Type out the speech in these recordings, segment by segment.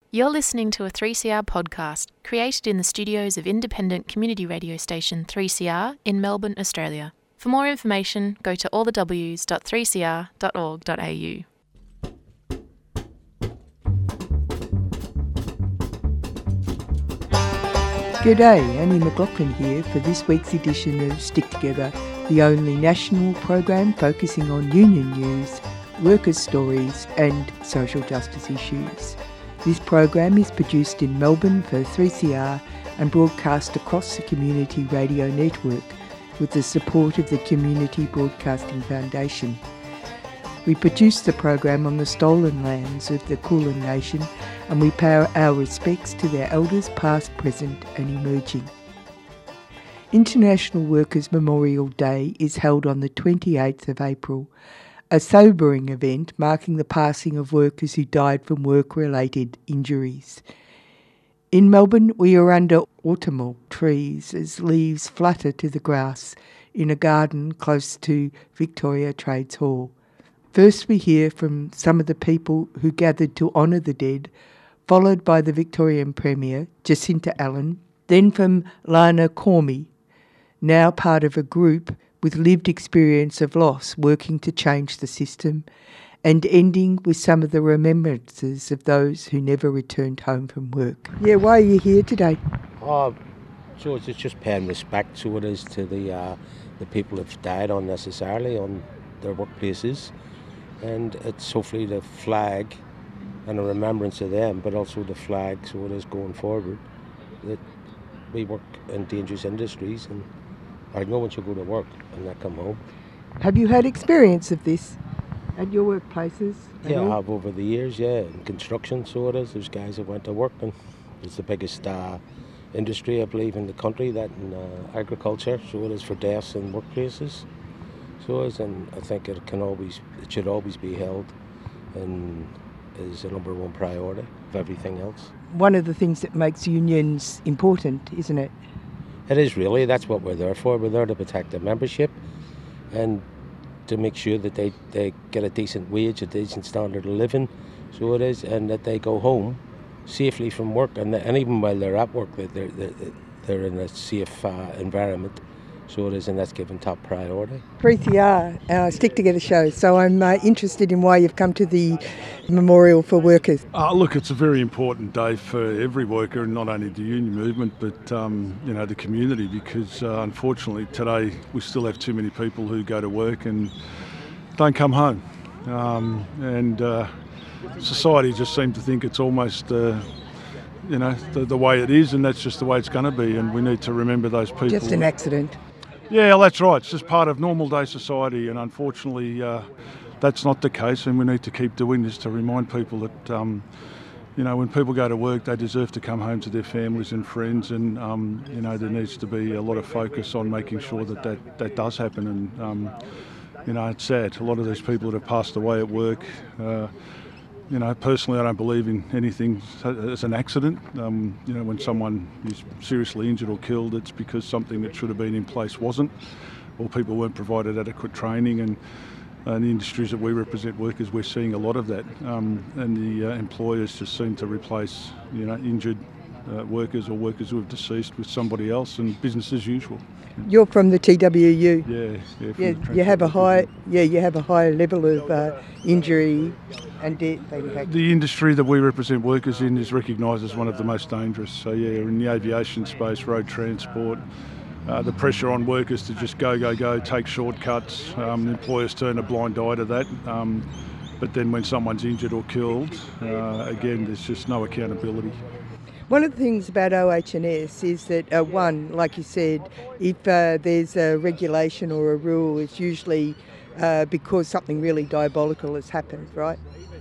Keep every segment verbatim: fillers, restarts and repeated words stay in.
You're listening to a three C R podcast created in the studios of independent community radio station three C R in Melbourne, Australia. For more information, go to all the w s dot three c r dot org dot a u. G'day, Annie McLaughlin here for this week's edition of Stick Together, the only national program focusing on union news, workers' stories and social justice issues. This program is produced in Melbourne for three C R and broadcast across the Community Radio Network with the support of the Community Broadcasting Foundation. We produce the program on the stolen lands of the Kulin Nation and we pay our respects to their elders past, present and emerging. International Workers' Memorial Day is held on the twenty-eighth of April, a sobering event marking the passing of workers who died from work-related injuries. In Melbourne, we are under autumnal trees as leaves flutter to the grass in a garden close to Victoria Trades Hall. First we hear from some of the people who gathered to honour the dead, followed by the Victorian Premier, Jacinta Allen, then from Lana Cormie, now part of a group with lived experience of loss working to change the system, and ending with some of the remembrances of those who never returned home from work. Yeah, why are you here today? Oh, so it's just paying respect, so it is, to the uh, the people who've died unnecessarily on their workplaces, and it's hopefully the flag and a remembrance of them, but also the flag, so it is going forward, that we work in dangerous industries, and I know when you go to work and not come home. Have you had experience of this at your workplaces? Yeah, I have over the years, yeah, in construction, so it is. There's guys that went to work, and it's the biggest uh, industry, I believe, in the country, that in uh, agriculture, so it is, for deaths in workplaces. So it is, and I think it can always, it should always be held and is the number one priority of everything else. One of the things that makes unions important, isn't it? It is really, that's what we're there for. We're there to protect the membership and to make sure that they, they get a decent wage, a decent standard of living, so it is, and that they go home safely from work, and, and even while they're at work, they're, they're, they're in a safe uh, environment, so it is, and that's given top priority. three C R, our Stick Together show, so I'm uh, interested in why you've come to the Memorial for Workers. Uh, look, it's a very important day for every worker, and not only the union movement, but um, you know, the community, because uh, unfortunately today we still have too many people who go to work and don't come home. Um, and uh, society just seems to think it's almost uh, you know, the, the way it is, and that's just the way it's going to be, and we need to remember those people. Just an accident. Yeah, well, that's right. It's just part of normal day society, and unfortunately uh, that's not the case, and we need to keep doing this to remind people that um, you know, when people go to work, they deserve to come home to their families and friends, and um, you know, there needs to be a lot of focus on making sure that that, that does happen. And um, you know, it's sad. A lot of these people that have passed away at work, uh, you know, personally I don't believe in anything as an accident. Um, you know, when someone is seriously injured or killed, it's because something that should have been in place wasn't, or people weren't provided adequate training. And uh, in the industries that we represent workers, we're seeing a lot of that. Um, and the uh, employers just seem to replace, you know, injured uh, workers or workers who have deceased with somebody else, and business as usual. You're from the T W U. Yeah, yeah. Yeah, you have a high, yeah, you have a high level of uh, injury and death. The industry that we represent workers in is recognised as one of the most dangerous. So yeah, in the aviation space, road transport, uh, the pressure on workers to just go, go, go, take shortcuts. Um, employers turn a blind eye to that. Um, but then when someone's injured or killed, uh, again, there's just no accountability. One of the things about O H and S is that, uh, one, like you said, if uh, there's a regulation or a rule, it's usually uh, because something really diabolical has happened, right?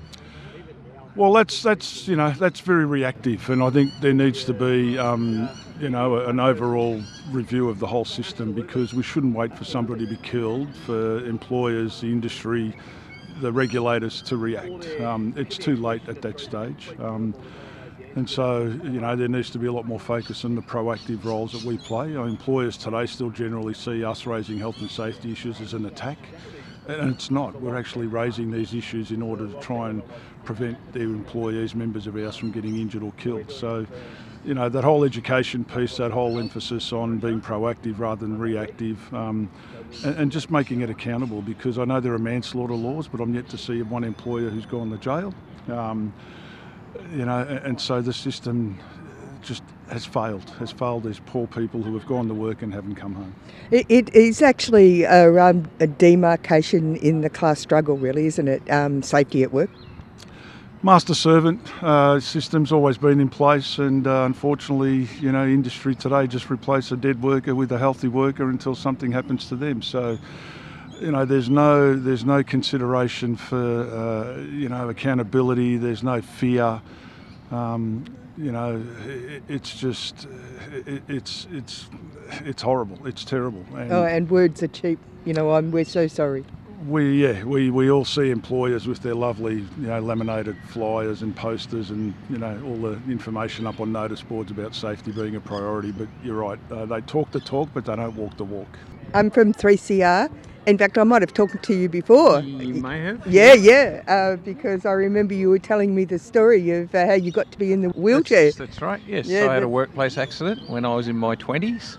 Well, that's that's you know that's very reactive, and I think there needs to be um, you know an overall review of the whole system, because we shouldn't wait for somebody to be killed for employers, the industry, the regulators to react. Um, it's too late at that stage. Um, And so, you know, there needs to be a lot more focus on the proactive roles that we play. Our employers today still generally see us raising health and safety issues as an attack. And it's not. We're actually raising these issues in order to try and prevent their employees, members of ours, from getting injured or killed. So, you know, that whole education piece, that whole emphasis on being proactive rather than reactive, um, and, and just making it accountable, because I know there are manslaughter laws, but I'm yet to see one employer who's gone to jail. Um, you know, and, and so the system just has failed, has failed these poor people who have gone to work and haven't come home. It, it is actually a, um, a demarcation in the class struggle, really, isn't it? Um, safety at work. Master-servant uh, system's always been in place, and uh, unfortunately, you know, industry today just replace a dead worker with a healthy worker until something happens to them. So, you know, there's no there's no consideration for uh, you know, accountability. There's no fear. Um, you know, it, it's just it, it's it's it's horrible. It's terrible. And oh, and words are cheap. You know, I'm we're so sorry. We yeah we, we all see employers with their lovely, you know, laminated flyers and posters and, you know, all the information up on notice boards about safety being a priority. But you're right, uh, they talk the talk, but they don't walk the walk. I'm from three C R. In fact, I might have talked to you before. You may have. Yeah, yeah, uh, because I remember you were telling me the story of uh, how you got to be in the wheelchair. That's, that's right. Yes, yeah, I had a workplace accident when I was in my twenties.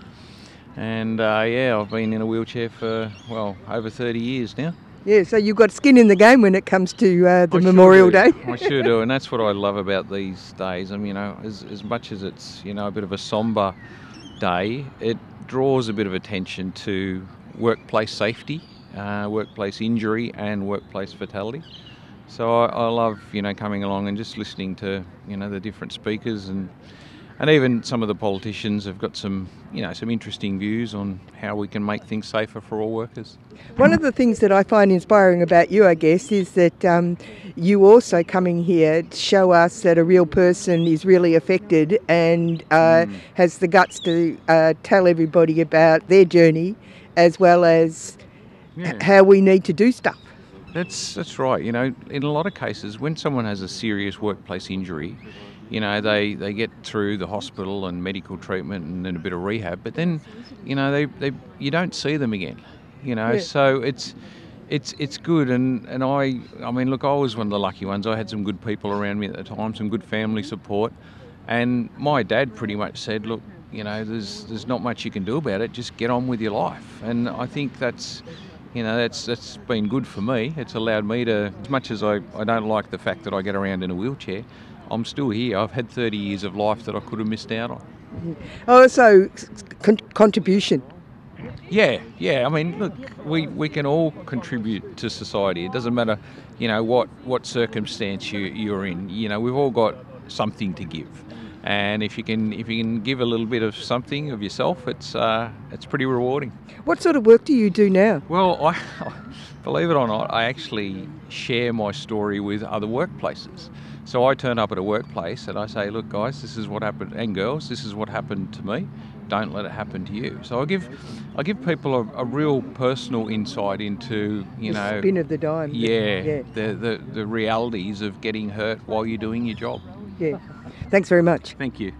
And uh, yeah, I've been in a wheelchair for, well, over thirty years now. Yeah, so you've got skin in the game when it comes to uh, the I Memorial sure Day. I sure do, and that's what I love about these days. I mean, you know, as, as much as it's, you know, a bit of a sombre day, it draws a bit of attention to workplace safety, uh, workplace injury and workplace fatality. So I, I love, you know, coming along and just listening to, you know, the different speakers, and And even some of the politicians have got some, you know, some interesting views on how we can make things safer for all workers. One of the things that I find inspiring about you, I guess, is that um, you also coming here show us that a real person is really affected and uh, mm. has the guts to uh, tell everybody about their journey, as well as yeah. h- how we need to do stuff. That's that's right. You know, in a lot of cases, when someone has a serious workplace injury, you know, they, they get through the hospital and medical treatment and then a bit of rehab, but then, you know, they, they you don't see them again, you know, yeah. so it's it's it's good. And, and I, I mean, look, I was one of the lucky ones. I had some good people around me at the time, some good family support. And my dad pretty much said, look, you know, there's there's not much you can do about it, just get on with your life. And I think that's, you know, that's that's been good for me. It's allowed me to, as much as I, I don't like the fact that I get around in a wheelchair, I'm still here. I've had thirty years of life that I could have missed out on. Oh, so con- contribution. Yeah, yeah. I mean, look, we, we can all contribute to society. It doesn't matter, you know, what, what circumstance you, you're in. You know, we've all got something to give. And if you can if you can give a little bit of something of yourself, it's uh, it's pretty rewarding. What sort of work do you do now? Well, I, believe it or not, I actually share my story with other workplaces. So I turn up at a workplace and I say, look, guys, this is what happened, and girls, this is what happened to me. Don't let it happen to you. So I give, I give people a, a real personal insight into, you the know, spin of the dime. Yeah, yeah. The, the the realities of getting hurt while you're doing your job. Yeah. Thanks very much. Thank you.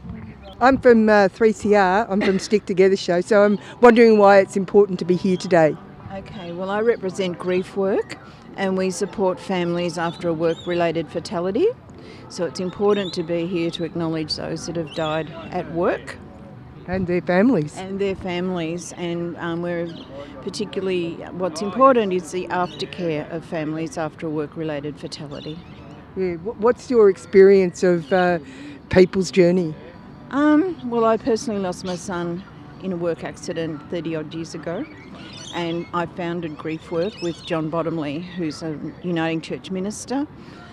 I'm from uh, three C R. I'm from Stick Together Show. So I'm wondering why it's important to be here today. Okay. Well, I represent Grief Work, and we support families after a work-related fatality. So it's important to be here to acknowledge those that have died at work. And their families. And their families. And um, we're particularly, what's important is the aftercare of families after a work-related fatality. Yeah. What's your experience of uh, people's journey? Um, well, I personally lost my son in a work accident thirty odd years ago. And I founded Grief Work with John Bottomley, who's a Uniting Church minister.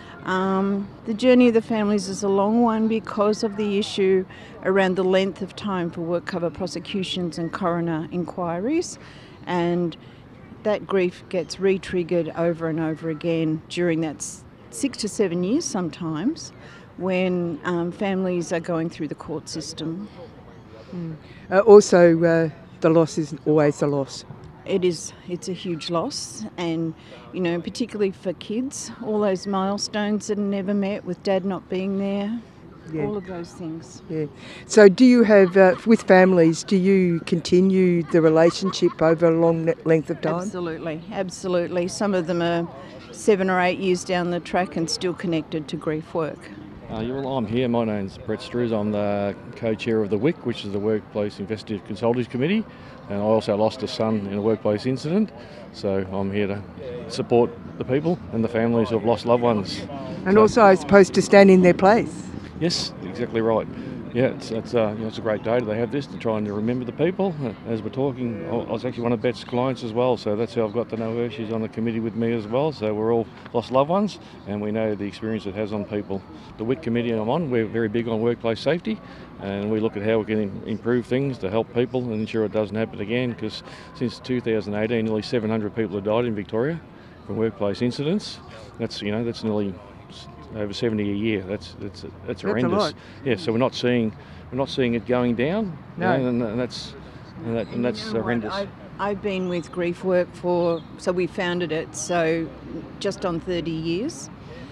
Um, the journey of the families is a long one because of the issue around the length of time for work cover prosecutions and coroner inquiries. And that grief gets re-triggered over and over again during that six to seven years sometimes when um, families are going through the court system. Mm. Uh, also, uh, the loss isn't always a loss. It is, it's a huge loss, and, you know, particularly for kids, all those milestones that are never met with dad not being there. Yeah. All of those things. Yeah. So do you have, uh, with families, do you continue the relationship over a long ne- length of time? Absolutely, absolutely. Some of them are seven or eight years down the track and still connected to grief work. Uh, yeah, well, I'm here. My name's Brett Strews. I'm the co-chair of the W I C, which is the Workplace Investigative Consultative Committee, and I also lost a son in a workplace incident, so I'm here to support the people and the families who have lost loved ones. And so, also, I suppose, to stand in their place. Yes, exactly right. Yeah, it's it's, uh, you know, it's a great day that they have this to try and remember the people. As we're talking, I was actually one of Bet's clients as well, so that's how I've got to know her. She's on the committee with me as well, so we're all lost loved ones, and we know the experience it has on people. The W I C committee I'm on, we're very big on workplace safety, and we look at how we can improve things to help people and ensure it doesn't happen again, because since two thousand eighteen, nearly seven hundred people have died in Victoria from workplace incidents. That's, you know, that's nearly over seventy a year. That's that's that's horrendous. That's a lot. Yeah, so we're not seeing we're not seeing it going down. No. You know, and, and that's and, that, and that's You know what? horrendous. I've, I've been with grief work for, so we founded it, so just on thirty years,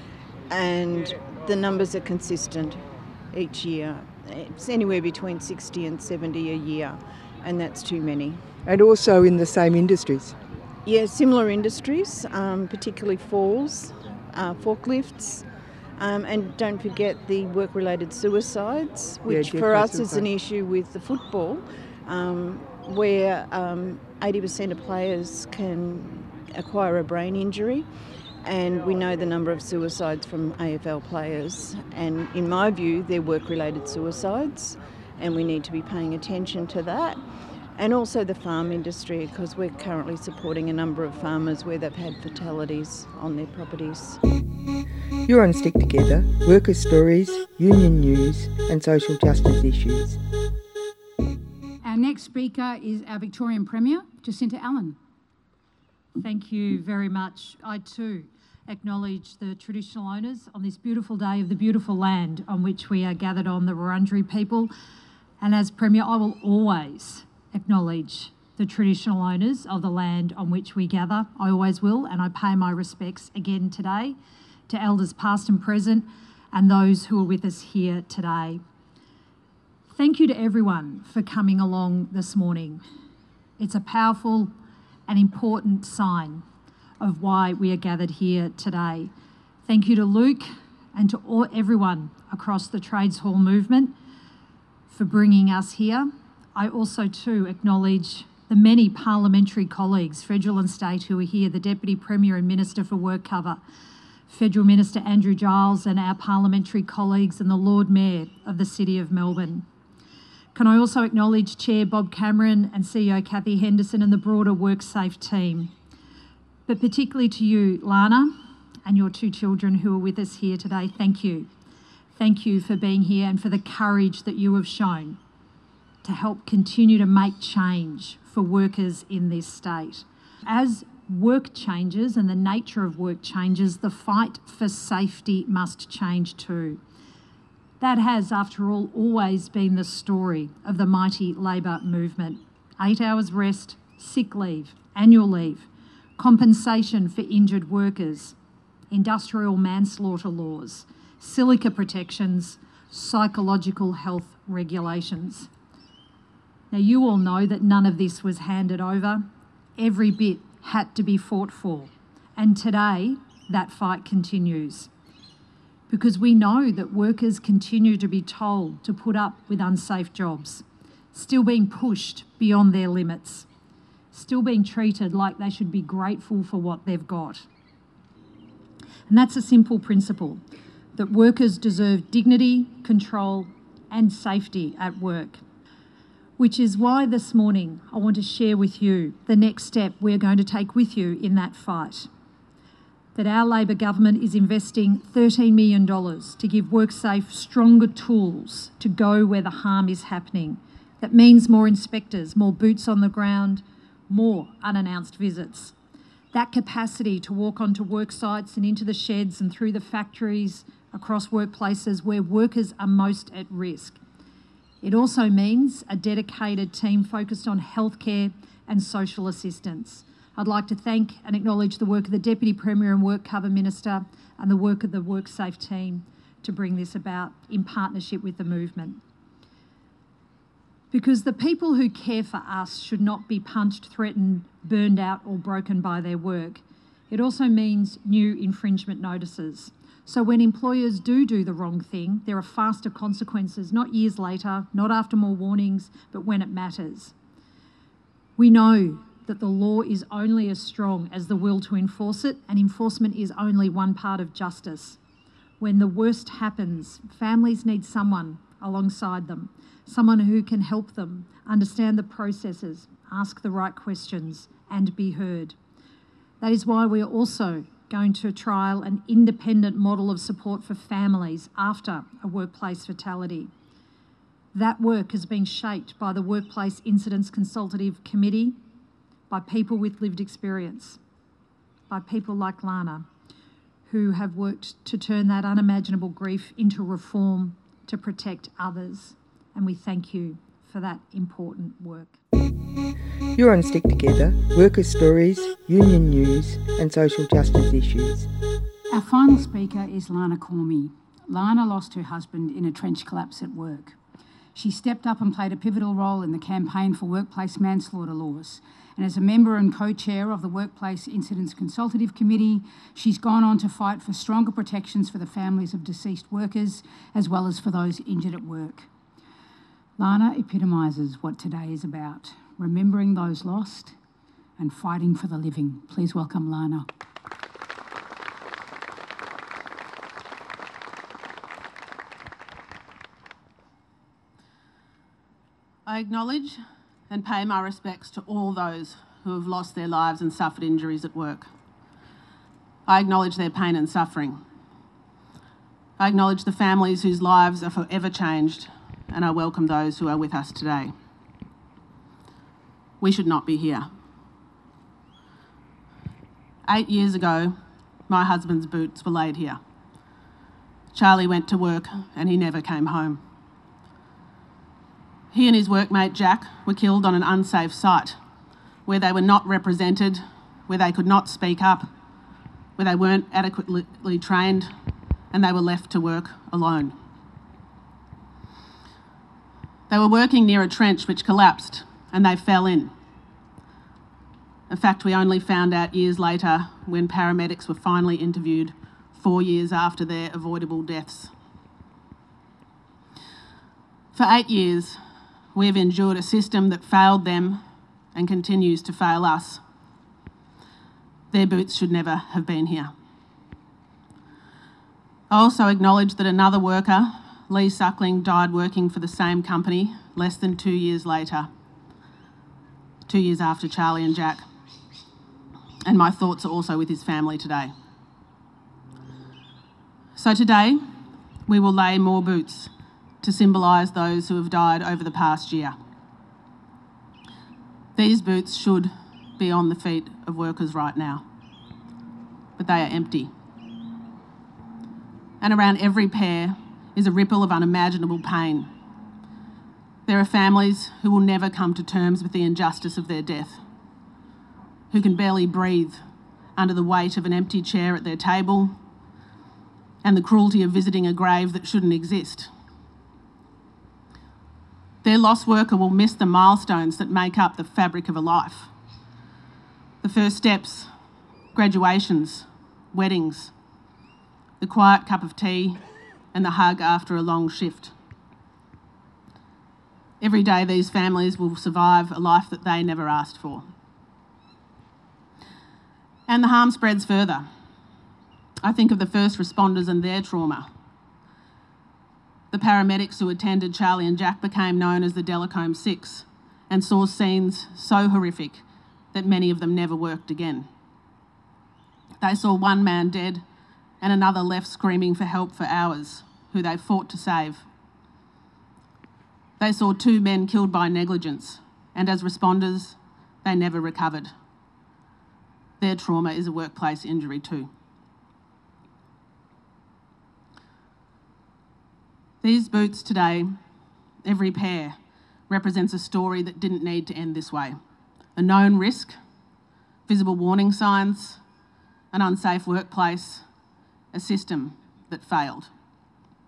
and the numbers are consistent each year. It's anywhere between sixty and seventy a year, and that's too many. And also in the same industries. Yeah, similar industries, um, particularly falls, uh, forklifts, um, and don't forget the work-related suicides, which Yeah, for us definitely is an issue with the football, um, where um, eighty percent of players can acquire a brain injury, and we know the number of suicides from A F L players, and in my view, they're work-related suicides, and we need to be paying attention to that. And also the farm industry, because we're currently supporting a number of farmers where they've had fatalities on their properties. You're on Stick Together, worker stories, union news and social justice issues. Our next speaker is our Victorian Premier, Jacinta Allen. Thank you very much. I too acknowledge the traditional owners on this beautiful day of the beautiful land on which we are gathered on, the Wurundjeri people. And as Premier, I will always acknowledge the traditional owners of the land on which we gather. I always will, and I pay my respects again today to elders past and present and those who are with us here today. Thank you to everyone for coming along this morning. It's a powerful and important sign of why we are gathered here today. Thank you to Luke and to all, everyone across the Trades Hall movement for bringing us here. I also too acknowledge the many parliamentary colleagues, federal and state, who are here, the Deputy Premier and Minister for Work Cover, Federal Minister Andrew Giles, and our parliamentary colleagues and the Lord Mayor of the City of Melbourne. Can I also acknowledge Chair Bob Cameron and C E O Kathy Henderson and the broader WorkSafe team, but particularly to you, Lana, and your two children who are with us here today. Thank you. Thank you for being here and for the courage that you have shown to help continue to make change for workers in this state. As work changes and the nature of work changes, the fight for safety must change too. That has, after all, always been the story of the mighty Labor movement. Eight hours rest, sick leave, annual leave, compensation for injured workers, industrial manslaughter laws, silica protections, psychological health regulations. Now, you all know that none of this was handed over. Every bit had to be fought for. And today, that fight continues. Because we know that workers continue to be told to put up with unsafe jobs, still being pushed beyond their limits, still being treated like they should be grateful for what they've got. And that's a simple principle, that workers deserve dignity, control, and safety at work. Which is why this morning I want to share with you the next step we're going to take with you in that fight. That our Labor government is investing thirteen million dollars to give WorkSafe stronger tools to go where the harm is happening. That means more inspectors, more boots on the ground, more unannounced visits. That capacity to walk onto work sites and into the sheds and through the factories across workplaces where workers are most at risk. It also means a dedicated team focused on healthcare and social assistance. I'd like to thank and acknowledge the work of the Deputy Premier and Work Cover Minister and the work of the WorkSafe team to bring this about in partnership with the movement. Because the people who care for us should not be punched, threatened, burned out or broken by their work. It also means new infringement notices. So when employers do do the wrong thing, there are faster consequences, not years later, not after more warnings, but when it matters. We know that the law is only as strong as the will to enforce it, and enforcement is only one part of justice. When the worst happens, families need someone alongside them, someone who can help them understand the processes, ask the right questions, and be heard. That is why we are also going to trial an independent model of support for families after a workplace fatality. That work has been shaped by the Workplace Incidents Consultative Committee, by people with lived experience, by people like Lana, who have worked to turn that unimaginable grief into reform to protect others. And we thank you for that important work. You're on Stick Together, worker stories, union news and social justice issues. Our final speaker is Lana Cormie. Lana lost her husband in a trench collapse at work. She stepped up and played a pivotal role in the campaign for workplace manslaughter laws. And as a member and co-chair of the Workplace Incidents Consultative Committee, she's gone on to fight for stronger protections for the families of deceased workers, as well as for those injured at work. Lana epitomises what today is about, remembering those lost and fighting for the living. Please welcome Lana. I acknowledge and pay my respects to all those who have lost their lives and suffered injuries at work. I acknowledge their pain and suffering. I acknowledge the families whose lives are forever changed, and I welcome those who are with us today. We should not be here. Eight years ago, my husband's boots were laid here. Charlie went to work and he never came home. He and his workmate Jack were killed on an unsafe site where they were not represented, where they could not speak up, where they weren't adequately trained, and they were left to work alone. They were working near a trench which collapsed and they fell in. A fact we only found out years later when paramedics were finally interviewed four years after their avoidable deaths. For eight years, we have endured a system that failed them and continues to fail us. Their boots should never have been here. I also acknowledge that another worker, Lee Suckling, died working for the same company less than two years later, two years after Charlie and Jack. And my thoughts are also with his family today. So today, we will lay more boots to symbolise those who have died over the past year. These boots should be on the feet of workers right now, but they are empty. And around every pair is a ripple of unimaginable pain. There are families who will never come to terms with the injustice of their death, who can barely breathe under the weight of an empty chair at their table and the cruelty of visiting a grave that shouldn't exist. Their lost worker will miss the milestones that make up the fabric of a life. The first steps, graduations, weddings, the quiet cup of tea and the hug after a long shift. Every day these families will survive a life that they never asked for. And the harm spreads further. I think of the first responders and their trauma. The paramedics who attended Charlie and Jack became known as the Delacombe Six and saw scenes so horrific that many of them never worked again. They saw one man dead and another left screaming for help for hours, who they fought to save. They saw two men killed by negligence, and as responders, they never recovered. Their trauma is a workplace injury too. These boots today, every pair, represents a story that didn't need to end this way. A known risk, visible warning signs, an unsafe workplace, a system that failed.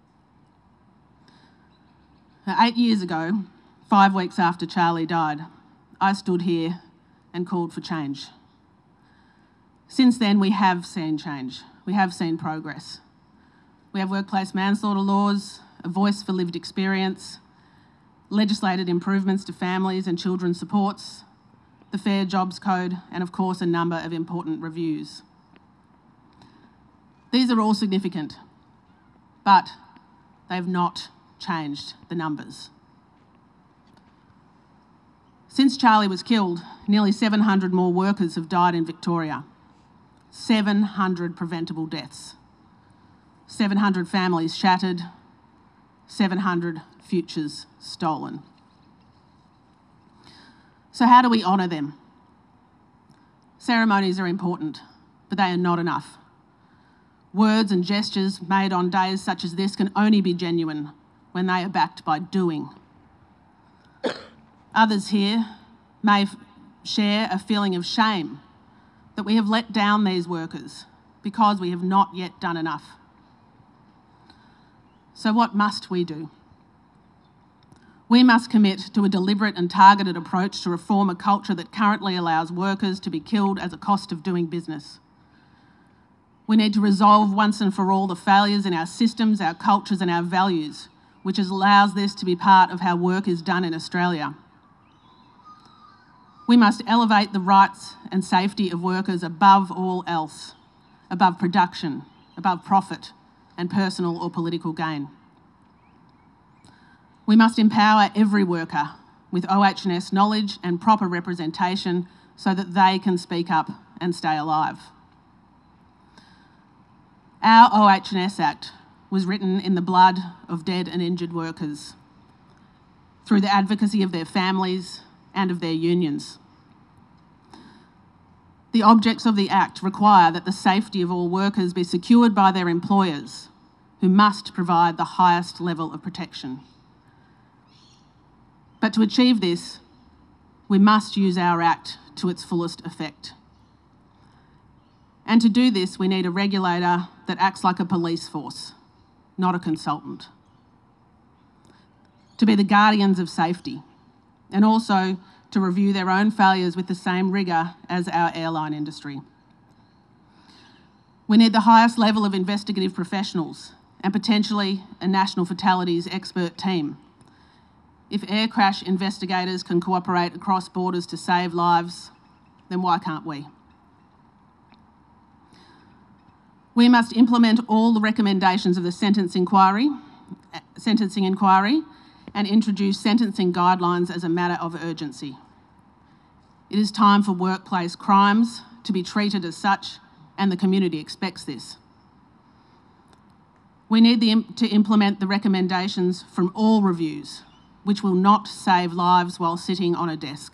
Now, eight years ago, five weeks after Charlie died, I stood here and called for change. Since then, we have seen change. We have seen progress. We have workplace manslaughter laws, a voice for lived experience, legislated improvements to families and children's supports, the Fair Jobs Code, and of course a number of important reviews. These are all significant, but they've not changed the numbers. Since Charlie was killed, nearly seven hundred more workers have died in Victoria. seven hundred preventable deaths. seven hundred families shattered, seven hundred futures stolen. So how do we honour them? Ceremonies are important, but they are not enough. Words and gestures made on days such as this can only be genuine when they are backed by doing. Others here may f- share a feeling of shame that we have let down these workers because we have not yet done enough. So what must we do? We must commit to a deliberate and targeted approach to reform a culture that currently allows workers to be killed as a cost of doing business. We need to resolve once and for all the failures in our systems, our cultures and our values, which allows this to be part of how work is done in Australia. We must elevate the rights and safety of workers above all else, above production, above profit and personal or political gain. We must empower every worker with O H and S knowledge and proper representation so that they can speak up and stay alive. Our O H and S Act was written in the blood of dead and injured workers, through the advocacy of their families and of their unions. The objects of the Act require that the safety of all workers be secured by their employers, who must provide the highest level of protection. But to achieve this, we must use our Act to its fullest effect. And to do this, we need a regulator that acts like a police force, not a consultant. To be the guardians of safety, and also to review their own failures with the same rigour as our airline industry. We need the highest level of investigative professionals and potentially a national fatalities expert team. If air crash investigators can cooperate across borders to save lives, then why can't we? We must implement all the recommendations of the sentence inquiry, sentencing inquiry and introduce sentencing guidelines as a matter of urgency. It is time for workplace crimes to be treated as such, and the community expects this. We need the, to implement the recommendations from all reviews, which will not save lives while sitting on a desk.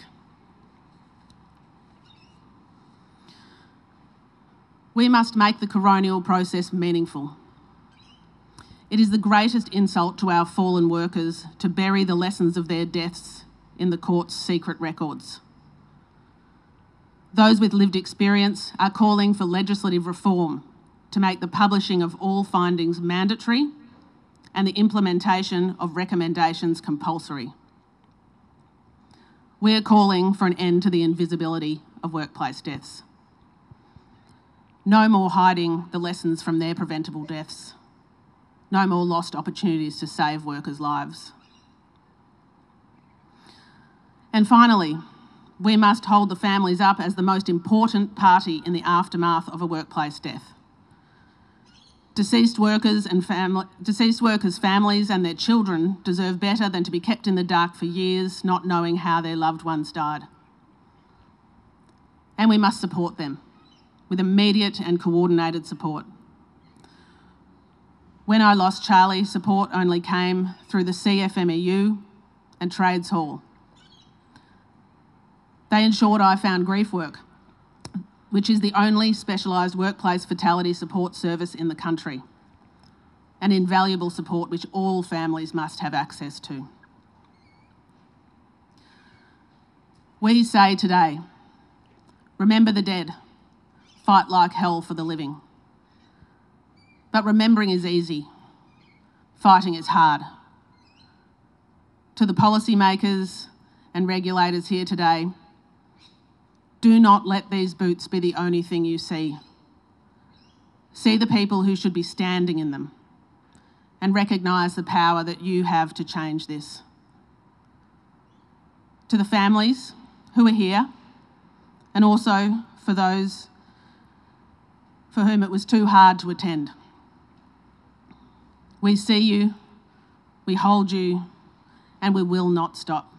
We must make the coronial process meaningful. It is the greatest insult to our fallen workers to bury the lessons of their deaths in the court's secret records. Those with lived experience are calling for legislative reform to make the publishing of all findings mandatory and the implementation of recommendations compulsory. We are calling for an end to the invisibility of workplace deaths. No more hiding the lessons from their preventable deaths. No more lost opportunities to save workers' lives. And finally, we must hold the families up as the most important party in the aftermath of a workplace death. Deceased workers and family, deceased workers' families and their children deserve better than to be kept in the dark for years, not knowing how their loved ones died. And we must support them with immediate and coordinated support. When I lost Charlie, support only came through the C F M E U and Trades Hall. They ensured I found grief work, which is the only specialised workplace fatality support service in the country, an invaluable support which all families must have access to. We say today, remember the dead, fight like hell for the living. But remembering is easy, fighting is hard. To the policymakers and regulators here today, do not let these boots be the only thing you see. See the people who should be standing in them and recognise the power that you have to change this. To the families who are here, and also for those for whom it was too hard to attend. We see you, we hold you, and we will not stop.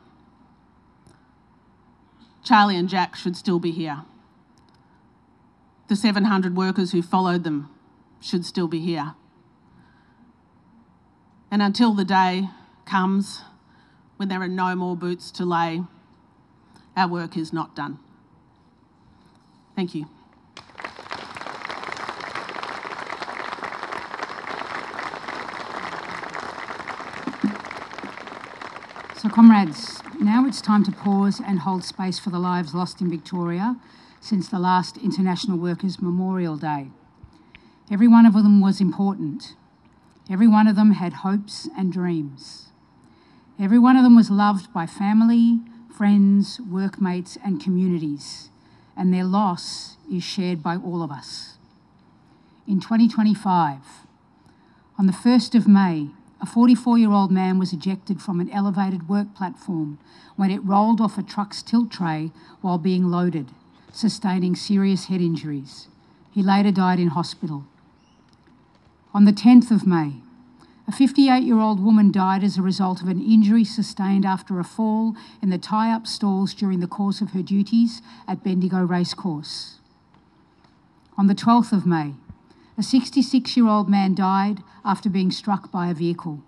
Charlie and Jack should still be here. The seven hundred workers who followed them should still be here. And until the day comes when there are no more boots to lay, our work is not done. Thank you. So, comrades, now it's time to pause and hold space for the lives lost in Victoria since the last International Workers' Memorial Day. Every one of them was important. Every one of them had hopes and dreams. Every one of them was loved by family, friends, workmates and communities, and their loss is shared by all of us. In twenty twenty-five, on the first of May, a forty-four-year-old man was ejected from an elevated work platform when it rolled off a truck's tilt tray while being loaded, sustaining serious head injuries. He later died in hospital. On the tenth of May, a fifty-eight-year-old woman died as a result of an injury sustained after a fall in the tie-up stalls during the course of her duties at Bendigo Racecourse. On the twelfth of May, a sixty-six-year-old man died after being struck by a vehicle.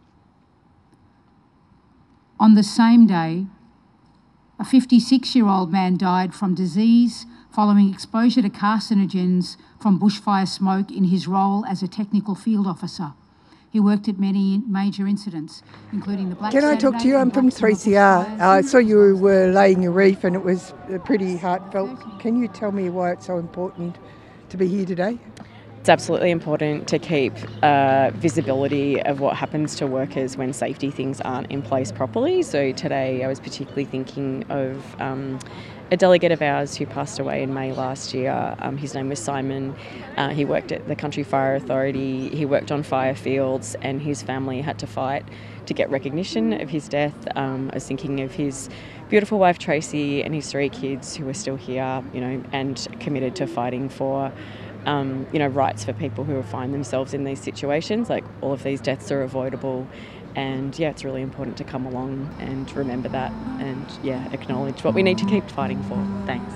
On the same day, a fifty-six-year-old man died from disease following exposure to carcinogens from bushfire smoke in his role as a technical field officer. He worked at many major incidents, including the Black Can I talk to you? I'm from three C R. I saw you were laying a reef and it was pretty heartfelt. Can you tell me why it's so important to be here today? It's absolutely important to keep uh, visibility of what happens to workers when safety things aren't in place properly. So today I was particularly thinking of um, a delegate of ours who passed away in May last year. Um, his name was Simon. Uh, he worked at the Country Fire Authority. He worked on fire fields and his family had to fight to get recognition of his death. Um, I was thinking of his beautiful wife Tracy and his three kids who are still here, you know, and committed to fighting for Um, you know, rights for people who find themselves in these situations. Like, all of these deaths are avoidable, and yeah, it's really important to come along and remember that and yeah, acknowledge what we need to keep fighting for. Thanks.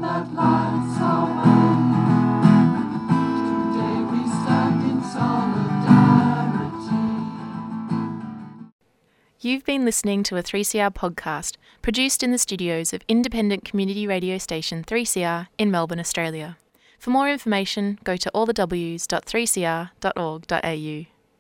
that lights our way. Today we stand in solidarity. You've been listening to a three C R podcast produced in the studios of independent community radio station three C R in Melbourne, Australia. For more information, go to all the w s dot three c r dot org dot a u.